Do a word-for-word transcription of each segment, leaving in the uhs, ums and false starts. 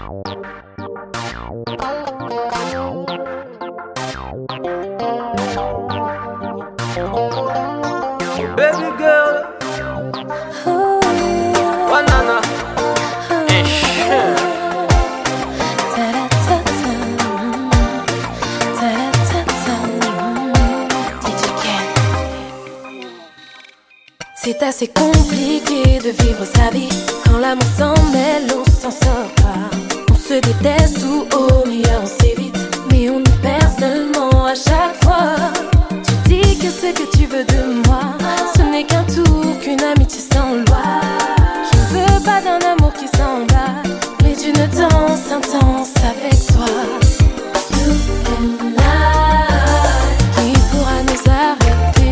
Baby girl, banana, and shit. C'est assez compliqué de vivre sa vie. Quand l'amour s'en mêle, on s'en sort pas. On se déteste ou au meilleur on s'évite. Mais on y perd seulement à chaque fois. Tu dis que ce que tu veux de moi, ce n'est qu'un tour, qu'une amitié sans loi. Je ne veux pas d'un amour qui s'en bat, mais d'une danse intense avec toi. You and I, qui pourra nous arrêter?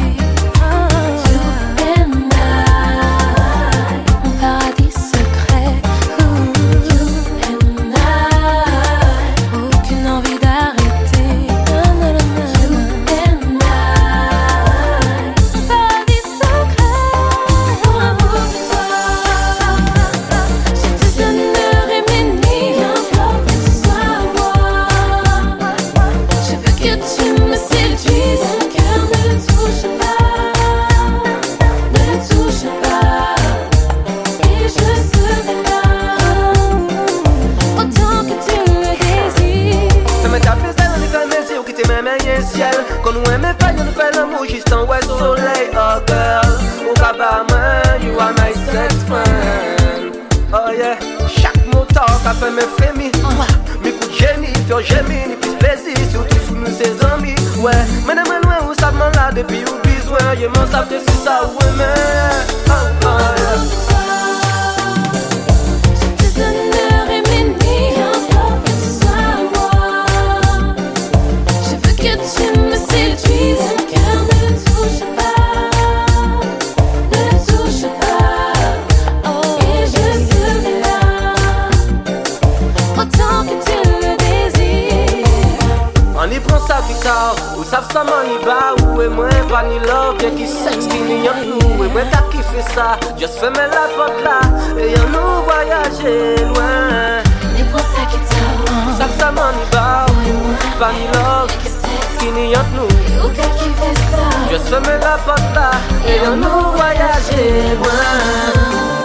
Quand nous aimons faire, nous faisons l'amour juste en ouais soleil. Oh girl, au cabane, you are my sex friend. Oh yeah, chaque mot talk a fait me frémir. Mes coups de génie, faire gémir, ni plus plaisir, surtout sous nous ses amis. Ouais, mais de loin, où ça m'en là depuis ou besoin. Je m'en savais si ça ou mais oh oh yeah. Ou savent ça m'en y va, ou et moi pas ni love, y'a qui sexe qui n'y a nous. Et moi t'as kiffé ça, juste fermer la porte là, et y'a nous voyager loin. Et pour ça qui t'a, savent ça m'en y va, ou pas ni love, qui n'y a nous. Ou t'as kiffé ça, juste fermer la porte là, et y'a nous voyager loin.